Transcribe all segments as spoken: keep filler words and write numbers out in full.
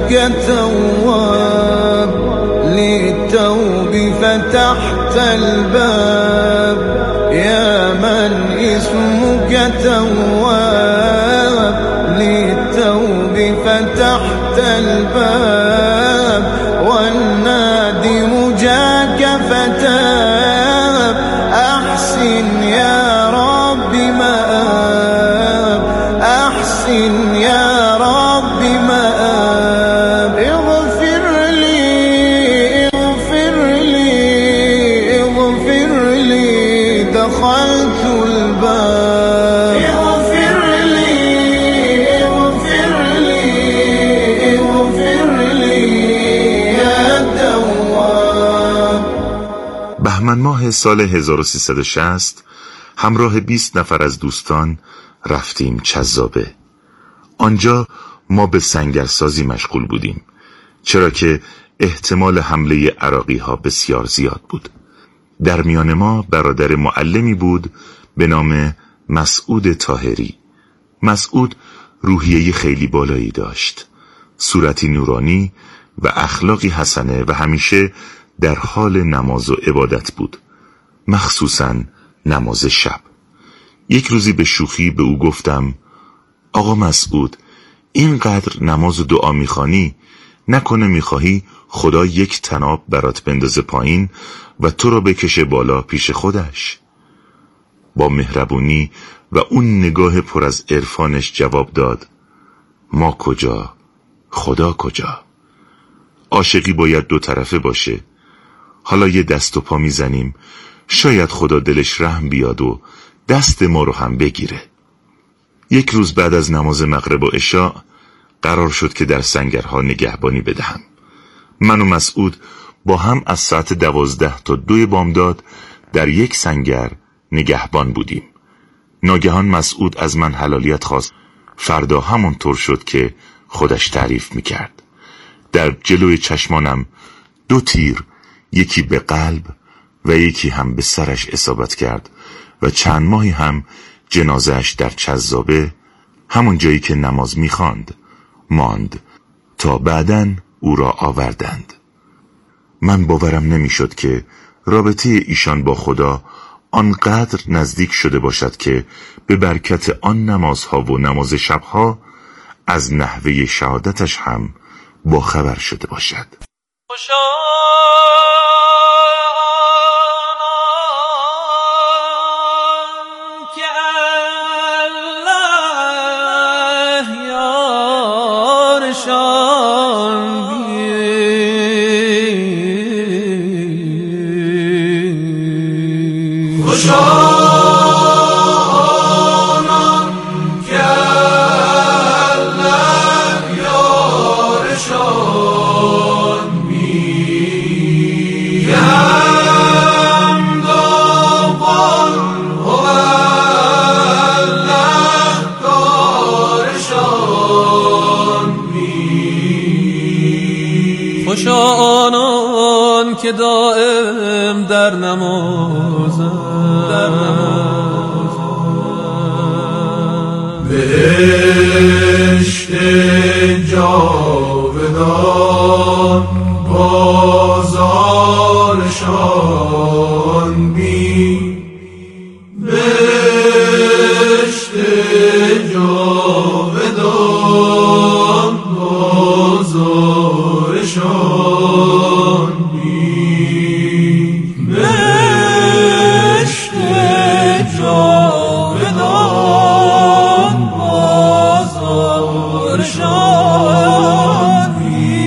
اسمك تواب للتوب فتحت الباب يا من اسمك تواب للتوب فتحت الباب والنادم جاك فتاب أحسن يا رب مآب أحسن يا رب مآب اغفر لي اغفر لي اغفر لي دخلت الباب اغفر لي اغفر لي اغفر لي يا تواب. بهمن ماه سال هزار و سیصد و شصت همراه بیست نفر از دوستان رفتیم چذابه. آنجا ما به سنگرسازی مشغول بودیم، چرا که احتمال حمله عراقی ها بسیار زیاد بود. در میان ما برادر معلمی بود به نام مسعود طاهری. مسعود روحیه خیلی بالایی داشت، صورتی نورانی و اخلاقی حسنه و همیشه در حال نماز و عبادت بود، مخصوصاً نماز شب. یک روزی به شوخی به او گفتم آقا مسعود، اینقدر نماز و دعا میخوانی، نکنه میخواهی خدا یک طناب برات بندازه پایین و تو را بکشه بالا پیش خودش؟ با مهربونی و اون نگاه پر از عرفانش جواب داد ما کجا، خدا کجا؟ عاشقی باید دو طرفه باشه. حالا یه دست و پا میزنیم، شاید خدا دلش رحم بیاد و دست ما رو هم بگیره. یک روز بعد از نماز مغرب و عشاء قرار شد که در سنگرها نگهبانی بدهم. من و مسعود با هم از ساعت دوازده تا دو بامداد در یک سنگر نگهبان بودیم. ناگهان مسعود از من حلالیت خواست. فردا همونطور شد که خودش تعریف میکرد. در جلوی چشمانم دو تیر، یکی به قلب و یکی هم به سرش اصابت کرد و چند ماهی هم جنازهش در چذابه، همون جایی که نماز میخواند، ماند تا بعداً او را آوردند. من باورم نمیشد که رابطه ایشان با خدا آنقدر نزدیک شده باشد که به برکت آن نمازها و نماز شبها از نحوه شهادتش هم با خبر شده باشد. خوشا آنان که دائم در نمازند، در نمازند. بهشت جاودان بازارشان بین، بهشت جاودان بازارشان بین، بهشت جاودان بازارشان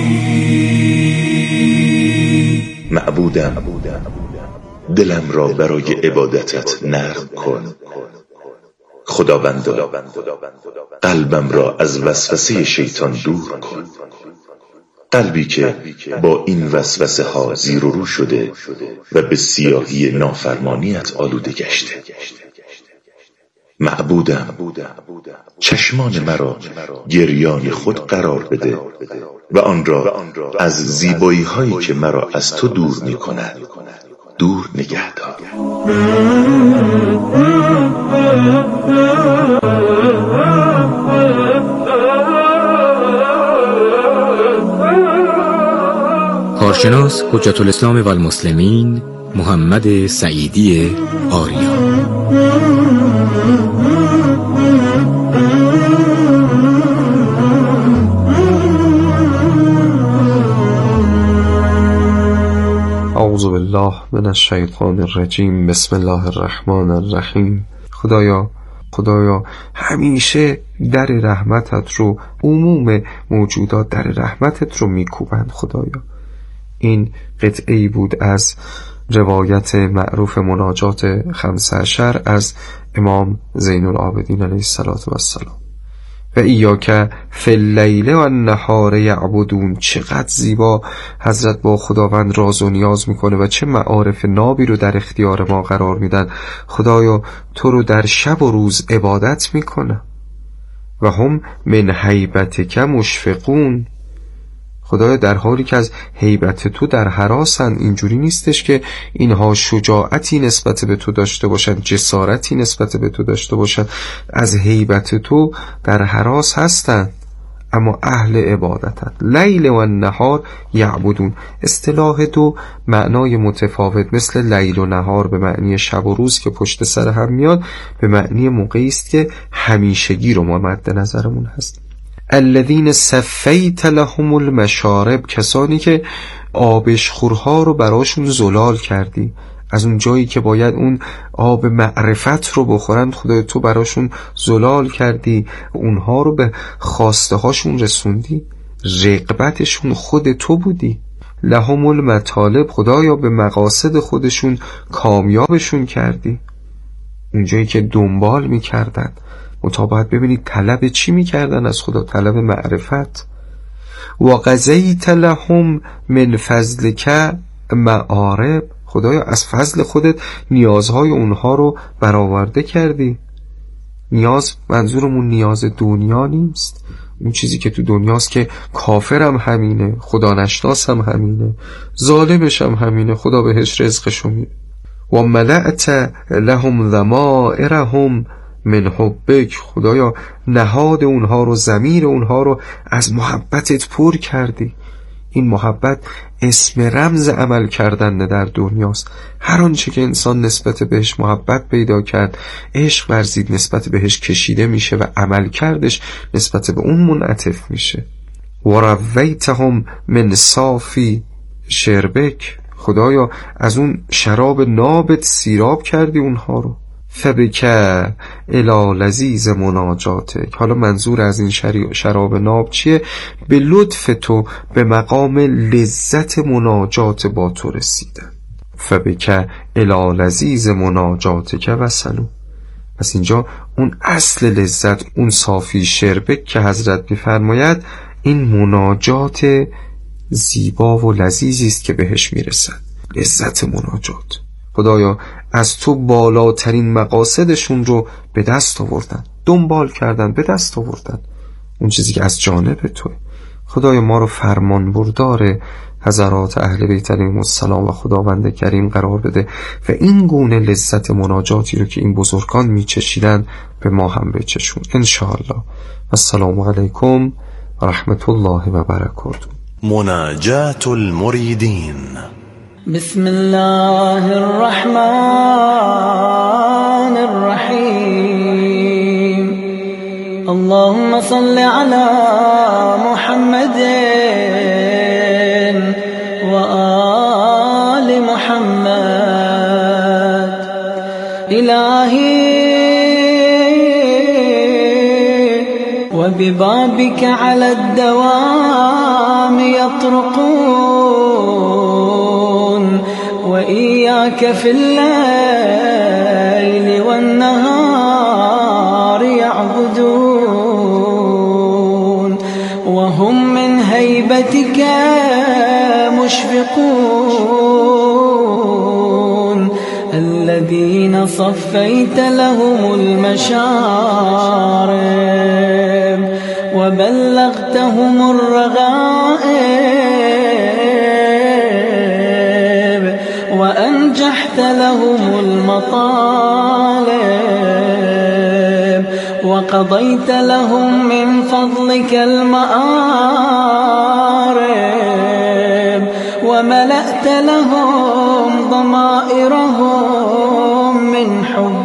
بین. معبودم، دلم را برای عبادتت نرم کن. خداوندا، قلبم را از وسوسه شیطان دور کن. قلبی که با این وسوسه ها زیر و رو شده و به سیاهی نافرمانیت آلوده گشته. معبودم، چشمان مرا گریان خود قرار بده و آن را از زیبایی هایی که مرا از تو دور می کند دور نگه دار. کارشناس حجت الاسلام و المسلمین محمد سعیدی آریا. اعوذ بالله من الشیطان الرجیم. بسم الله الرحمن الرحیم. خدایا خدایا همیشه در رحمتت رو، عموم موجودات در رحمتت رو میکوبند. خدایا این قطعی بود از روایت معروف مناجات خمسه عشر از امام زین العابدین علیه السلام. و ایاک فی اللیل و النهار یعبدون. چقدر زیبا حضرت با خداوند راز و نیاز میکنه و چه معارف نابی رو در اختیار ما قرار میدن. خدایا تو رو در شب و روز عبادت میکنه و هم من هیبتک مشفقون. خدایا در حالی که از هیبت تو در هراسن. اینجوری نیستش که اینها شجاعتی نسبت به تو داشته باشن، جسارتی نسبت به تو داشته باشن، از هیبت تو در هراس هستن، اما اهل عبادتن. لیل و نهار یعبدون. اصطلاح دو معنای متفاوت مثل لیل و نهار به معنی شب و روز که پشت سر هم میاد، به معنی موقعی است که همیشگی رو ما مد نظرمون هست. الذین صفیت لهم المشارب. کسانی که آبشخورها رو براشون زلال کردی، از اون جایی که باید اون آب معرفت رو بخورند خدای تو براشون زلال کردی، اونها رو به خواسته هاشون رسوندی، رغبتشون خود تو بودی. لهم المطالب. خدایا به مقاصد خودشون کامیابشون کردی. اون جایی که دنبال میکردن مطابقت، ببینید طلب چی میکردن از خدا؟ طلب معرفت. و قضیت لهم من فضلک معارب. خدایا از فضل خودت نیازهای اونها رو برآورده کردی. نیاز منظورمون نیاز دنیا نیست، اون چیزی که تو دنیاست که کافرم همینه، خدا نشناس هم همینه، ظالمش هم همینه، خدا بهش رزقشو میده. و ملأت لهم ضمائرهم من حبک. خدایا نهاد اونها رو، ضمیر اونها رو از محبتت پر کردی. این محبت اسم رمز عمل کردن در دنیاست. هر آنچه که انسان نسبت بهش محبت پیدا کرد، عشق ورزید، نسبت بهش کشیده میشه و عمل کردش نسبت به اون منعطف میشه. و رویتهم من صافی شربک. خدایا از اون شراب نابت سیراب کردی اونها رو. فبک الی لذیذ مناجاتک. حالا منظور از این شراب ناب چیه؟ به لطف تو به مقام لذت مناجات با تو رسیدن. فبک الی لذیذ مناجاتک و سلو. پس اینجا اون اصل لذت، اون صافی شربک که حضرت میفرماید، این مناجات زیبا و لذیذی است که بهش میرسد. لذت مناجات. خدایا از تو بالاترین مقاصدشون رو به دست آوردن، دنبال کردن، به دست آوردن اون چیزی که از جانب توه. خدایا ما رو فرمان بردار حضرات اهل بیت علیهم السلام و خداوند کریم قرار بده و این گونه لذت مناجاتی رو که این بزرگان میچشیدن به ما هم بچشون انشاءالله. السلام علیکم و رحمت الله و برکاته. مناجات المریدین. بسم الله الرحمن الرحیم. اللهم صل على محمد و آل محمد. الهی و ببابك على الدوام يطرقون، وإياك في الليل والنهار يعبدون، وهم من هيبتك مشفقون، الذين صفيت لهم المشارب وبلغتهم الرغائب وأنجحت لهم المطالب وقضيت لهم من فضلك المآرب وملأت لهم ضمائرهم من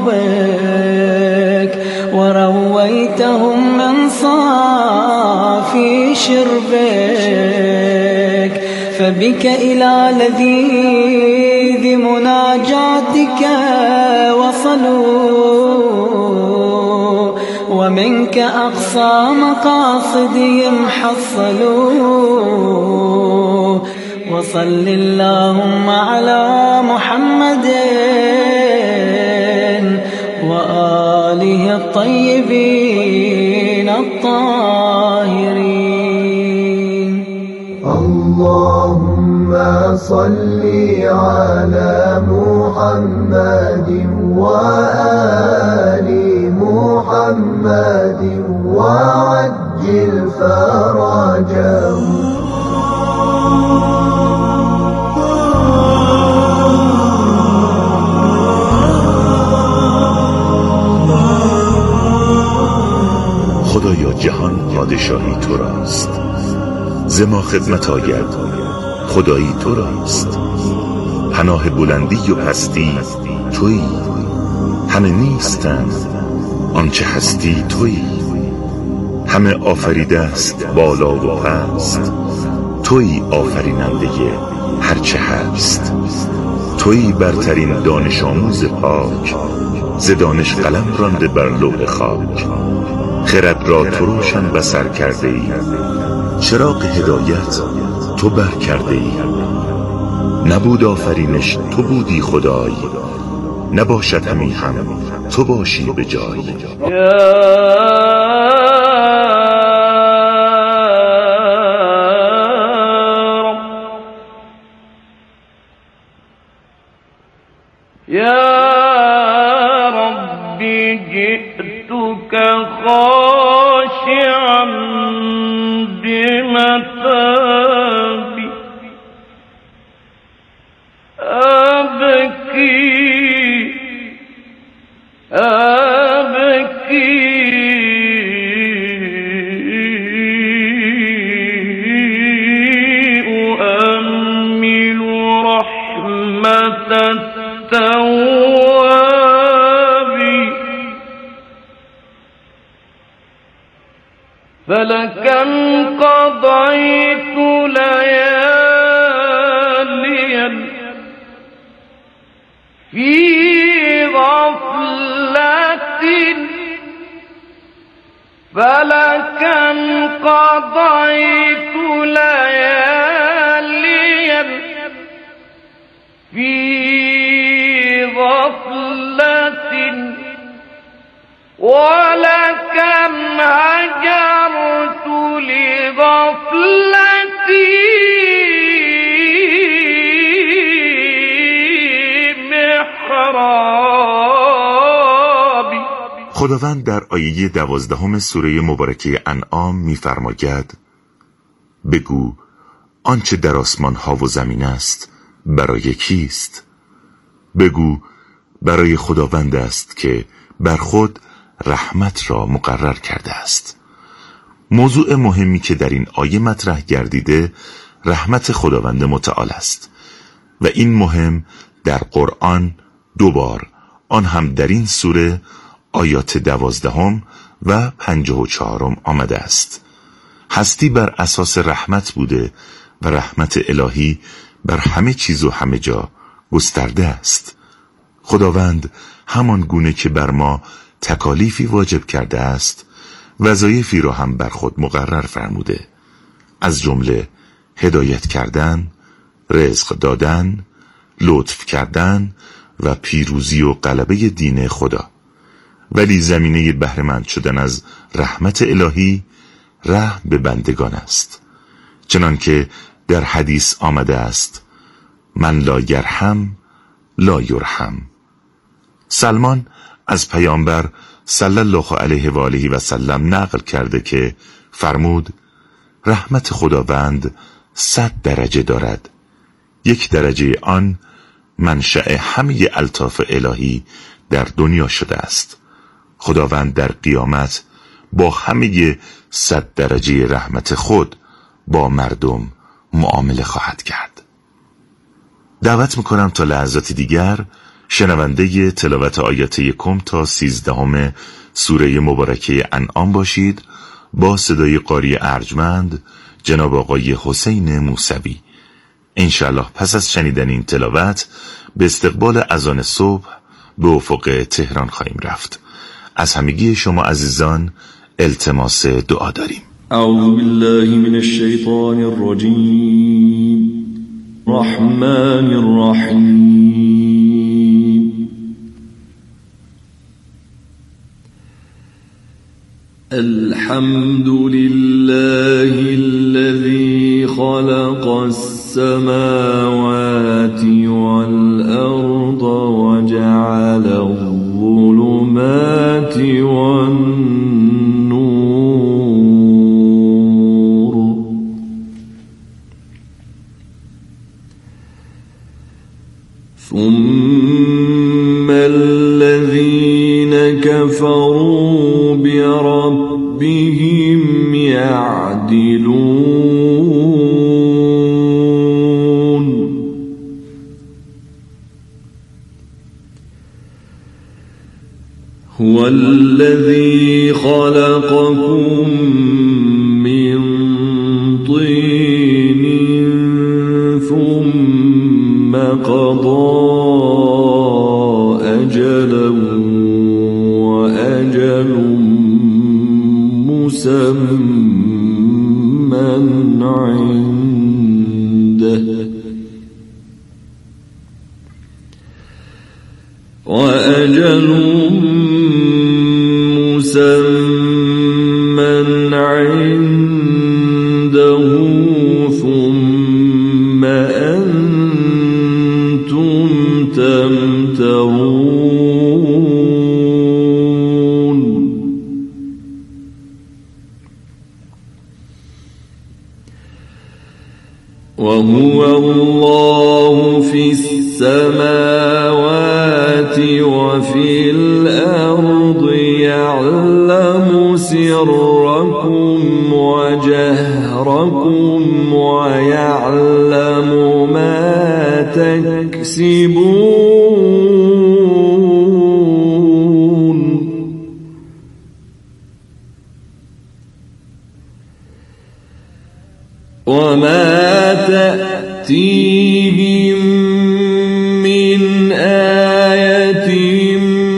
حبك ورويتهم من صافي شربك فبك إلى لذيذ مناجاتك وصلوا ومنك أقصى مقاصدهم حصلوا وصل اللهم على محمد وآله الطيبين الطاهرين. اللهم صل على محمد وآل محمد وعجل فرجهم. خدایا جهان پادشاهی تو راست، ز ما خدمت آید خدایی تو راست. پناه بلندی و پستی تویی، همه نیستند آنچه هستی تویی. همه آفریده است بالا و پست، تویی آفریننده هرچه هست. تویی برترین دانش آموز پاک، ز دانش قلم رانده بر لوح خاک. خرد را تو روشن بصر کرده ای، چراغ هدایت تو بر کرده ای. نبود آفرینش تو بودی خدای، نباشد همی هم تو باشی به جای. یا ربی جئتک خاشعا بمتابی أبكي أبكي أؤمل رحمة التواب فلكم قضيت لياليا في غفلة فلكم قضيت لياليا في غفلة ولكم هجرت لغفلتي خداوند در آیه دوازدهم سوره مبارکه انعام می‌فرماید: بگو آنچه در آسمان ها و زمین است برای کیست؟ بگو برای خداوند است که بر خود رحمت را مقرر کرده است. موضوع مهمی که در این آیه مطرح گردیده رحمت خداوند متعال است و این مهم در قرآن دو بار، آن هم در این سوره آیات دوازدهم و پنجاه و چهارم آمده است. هستی بر اساس رحمت بوده و رحمت الهی بر همه چیز و همه جا گسترده است. خداوند همان گونه که بر ما تکالیفی واجب کرده است، وظایفی را هم بر خود مقرر فرموده، از جمله هدایت کردن، رزق دادن، لطف کردن و پیروزی و غلبه دین خدا. ولی زمینه بهره‌مند شدن از رحمت الهی رحم به بندگان است، چنانکه در حدیث آمده است: من لا یرحم لا یرحم. سلمان از پیامبر صلی الله علیه و آله و سلم نقل کرده که فرمود: رحمت خداوند صد درجه دارد، یک درجه آن منشأ همه الطاف الهی در دنیا شده است. خداوند در قیامت با همه صد درجه رحمت خود با مردم معامله خواهد کرد. دعوت میکنم تا لحظات دیگر شنونده تلاوت آیات یکم تا سیزدهم سوره مبارکه انعام باشید با صدای قاری ارجمند جناب آقای حسین موسوی. انشاءالله پس از شنیدن این تلاوت به استقبال اذان صبح به افق تهران خواهیم رفت. از همگی شما عزیزان التماس دعا داریم. اعوذ بالله من الشیطان الرجیم رحمن الرحیم الحمد لله الذي خلق السماوات والأرض وجعل الظلمات والنور ثم الذين كفروا بربهم يعدلون هو الذي خلقكم من طين ثم قضى أجلا وأجل مسمى عنده وأجل مسمى عنده ثم أنتم تمترون وهو الله في السماوات وفي الأرض يعلم سركم وجهركم ويعلم ما تكسبون وما تأتيهم من آية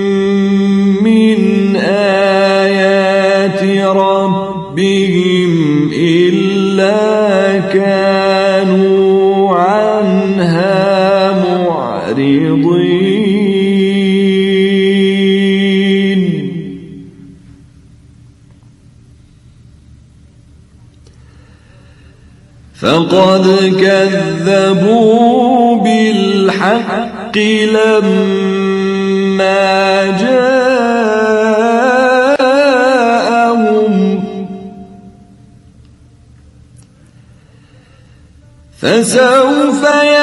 من آيات ربهم إلا كانوا عنها معرضين فقد كذبوا بالحق لما جاءهم فسوف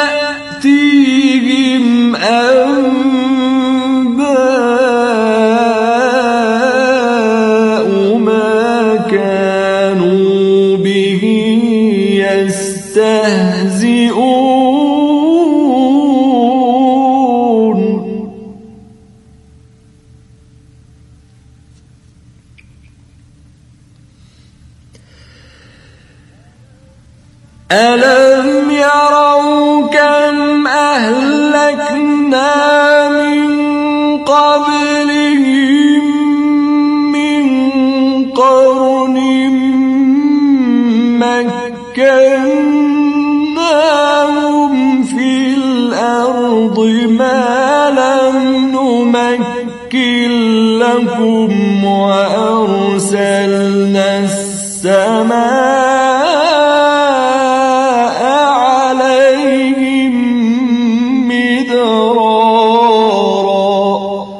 يأتيهم أنباء ما كانوا به يستهزئون ألم يروا كم أهلكنا من قبلهم من قرن مكناهم في الأرض ما لم نمكن لكم وأرسلنا السماء عليهم مدرارا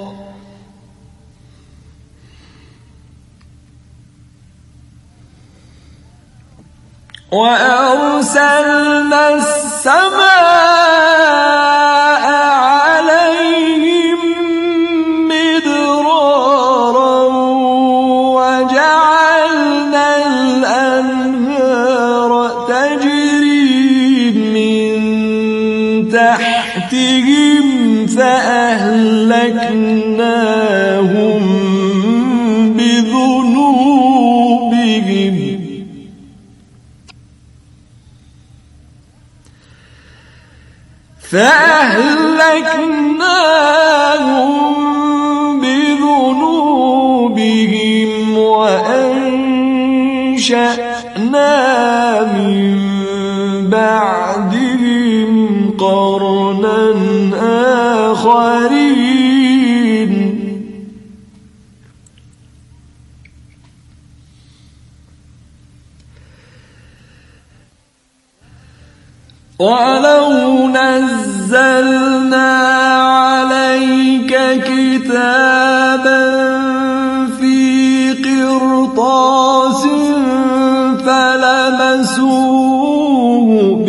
وأرسلنا السماء عليهم مدرارا وجعلنا الأنهار تجري من تحت فأهلكناهم بذنوبهم فأهلكناهم بذنوبهم وأنشأنا من بعدهم قرنا آخرين ولو نزلنا عليك كتابا في قرطاس فلمسوه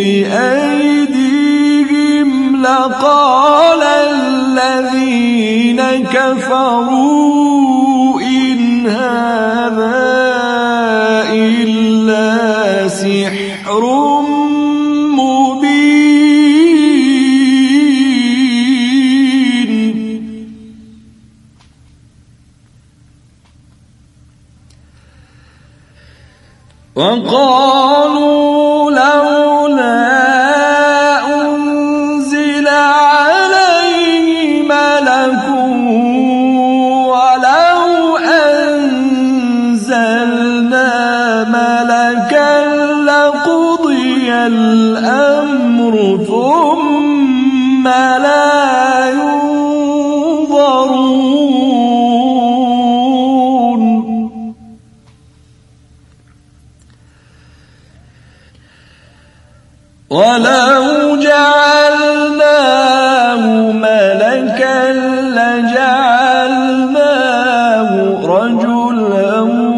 بأيديهم لقال الذين كفروا إن هذا إلا سحر وقالوا لولا أنزل عليه ملك ولو أنزلنا ملكا لقضي الأمر ثم لا ينظرون ولو جعلناه ملكا لجعلناه رجلا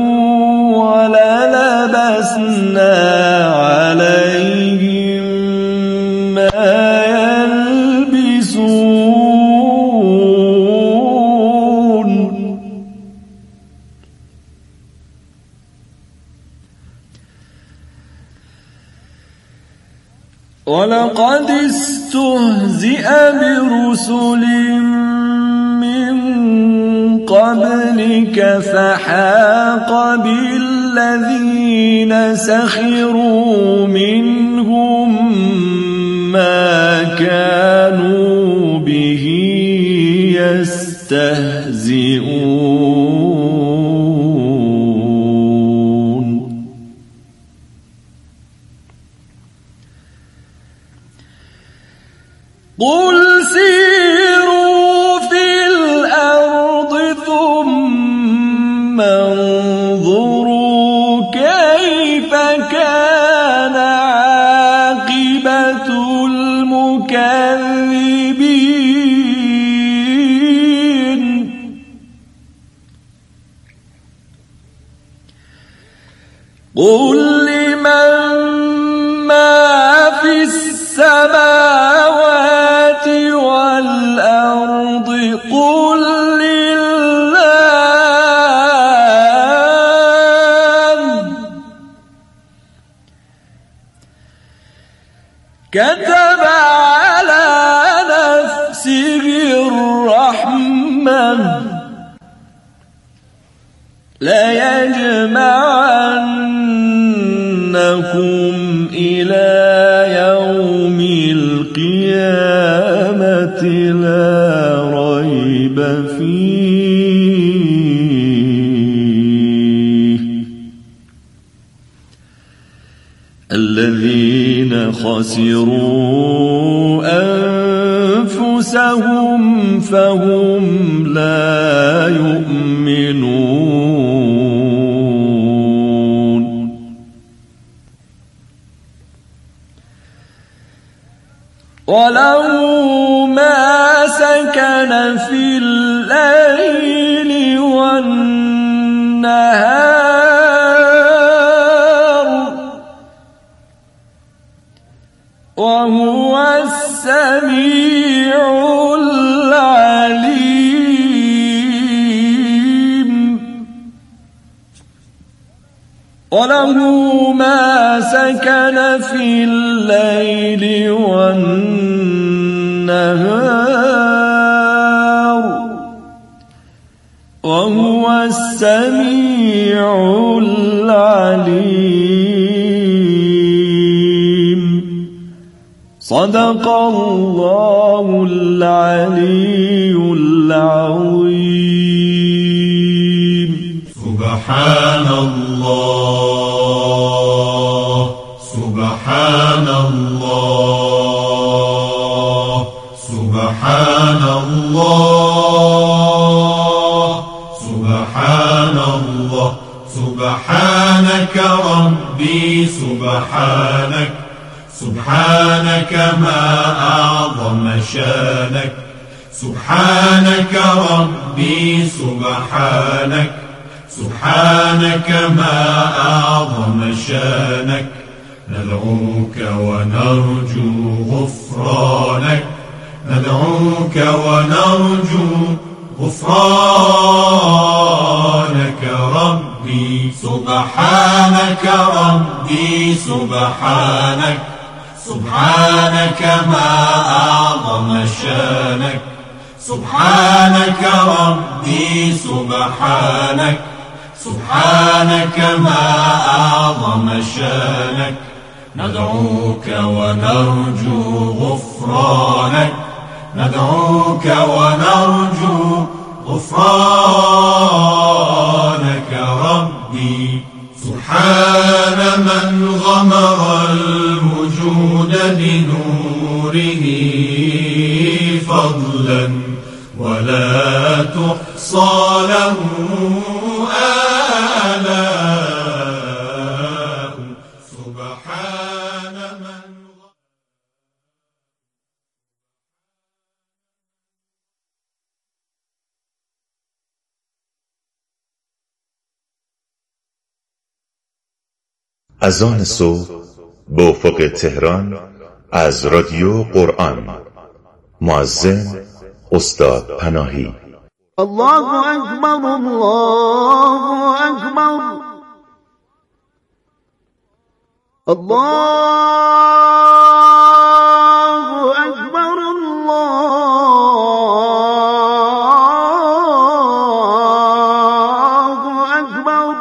وللبسنا عليهم ما يلبسون ولقد استهزئ برسل من قبلك فحاق بالذين سخروا منهم ما كانوا به يستهزئون قل سيروا في الأرض ثم انظروا كيف كان عاقبة المكذبين قل لمن ما في السماوات والأرض قل لله كتب على نفسه الرحمة ليجمعنكم إلى يوم القيامة لا ريب فيه الذين خسروا أنفسهم فهم لا يؤمنون وله ما سكن في الليل والنهار وهو السميع العليم وله ما سكن في الليل والنهار وهو السميع العليم. صدق الله العلي العظيم. سبحان الله سبحان الله سبحان الله سبحان الله سبحانك ربي سبحانك سبحانك ما أعظم شانك سبحانك ربي سبحانك سبحانك ما أعظم شانك ندعوك ونرجو غفرانك ندعوك ونرجو غفرانك ربي سبحانك ربي سبحانك سبحانك ما أعظم شانك سبحانك ربي سبحانك سبحانك ما أعظم شانك ندعوك ونرجو غفرانك ندعوك ونرجو غفرانك ربي. سبحان من غمر الوجود بنوره فضلا ولا تحصى له آلاء. سبحان من اذان صبح به افق تهران از رادیو قرآن. مؤذن استاد پناهی. الله اکبر الله اکبر الله اکبر الله اکبر.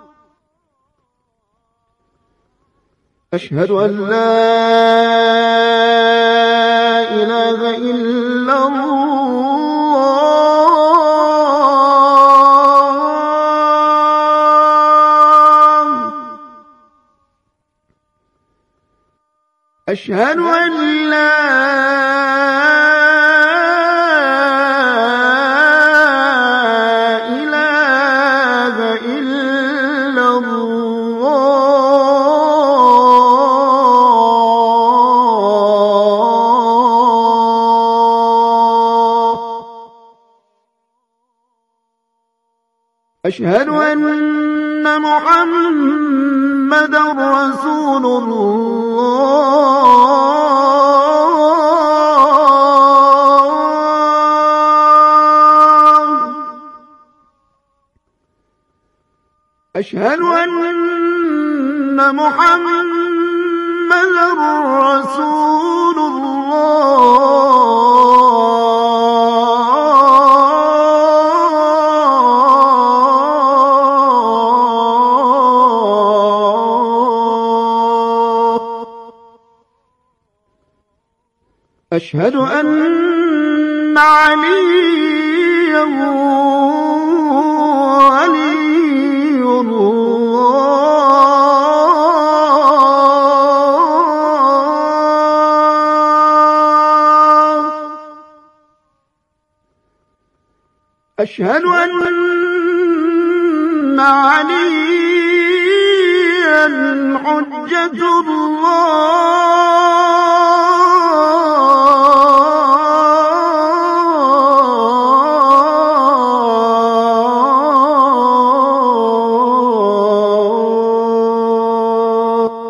اشهد ان لا اله الا الله. أشهد أن لا إله إلا الله. أشهد أن محمدا رسول الله. أشهد أن محمدا رسول الله. أشهد أن عليا ولي الله. أشهد أن عليا حجة الله.